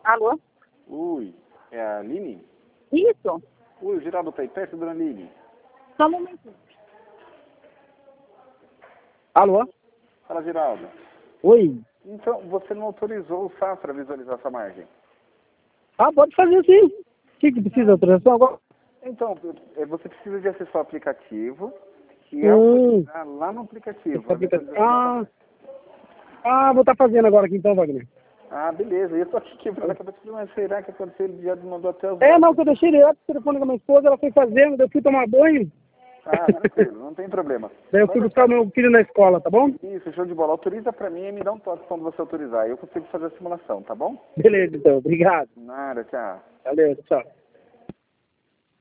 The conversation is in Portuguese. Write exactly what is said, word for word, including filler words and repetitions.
Alô? Oi, é a Aline? Isso? Oi, o Geraldo tá aí perto, dona Aline? Só um momentinho. Alô? Fala, Geraldo. Oi? Então, você não autorizou o S A para visualizar essa margem? Ah, pode fazer sim. O que, que precisa de autorização agora? Então, é, você precisa de acessar o aplicativo e Hum, autorizar lá no aplicativo. esse a aplicativo. visualização da Ah, margem. ah, vou estar fazendo agora aqui então, Wagner. Ah, beleza. Eu tô aqui quebrando a cabeça, mas será que aconteceu? Ele já mandou até os É, não, que dados. eu deixei direto o telefone com a minha esposa, ela foi fazendo, eu fui tomar banho. Ah, tranquilo, não tem problema. Daí eu fui Manda buscar o meu filho na escola, tá bom? isso, show de bola. Autoriza pra mim e me dá um toque quando você autorizar. Eu consigo fazer a simulação, tá bom? Beleza, então. Obrigado. Nada, tchau. Valeu, tchau.